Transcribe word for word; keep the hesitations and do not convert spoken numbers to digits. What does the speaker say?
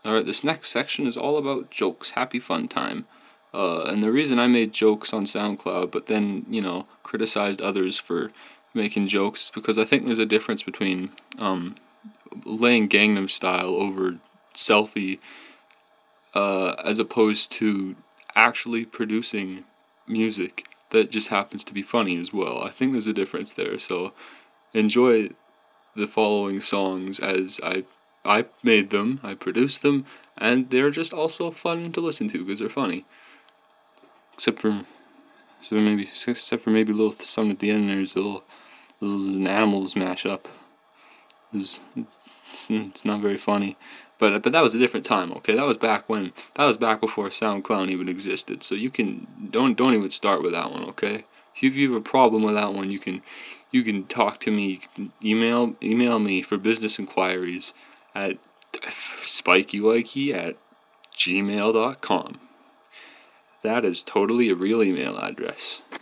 Alright, this next section is all about jokes. Happy fun time. Uh, and the reason I made jokes on SoundCloud, but then, you know, criticized others for making jokes, is because I think there's a difference between um, laying Gangnam Style over Selfie uh, as opposed to actually producing music that just happens to be funny as well. I think there's a difference there, so enjoy the following songs as I I made them, I produced them, and they're just also fun to listen to because they're funny. Except for, so maybe except for maybe a little something at the end. There's a little, there's an animals mashup. It's, it's, it's not very funny, but but that was a different time. Okay, that was back when that was back before SoundCloud even existed. So you can don't don't even start with that one. Okay, if you have a problem with that one, you can you can talk to me. You can email email me for business inquiries at spikeylikey at gmail dot com. That is totally a real email address.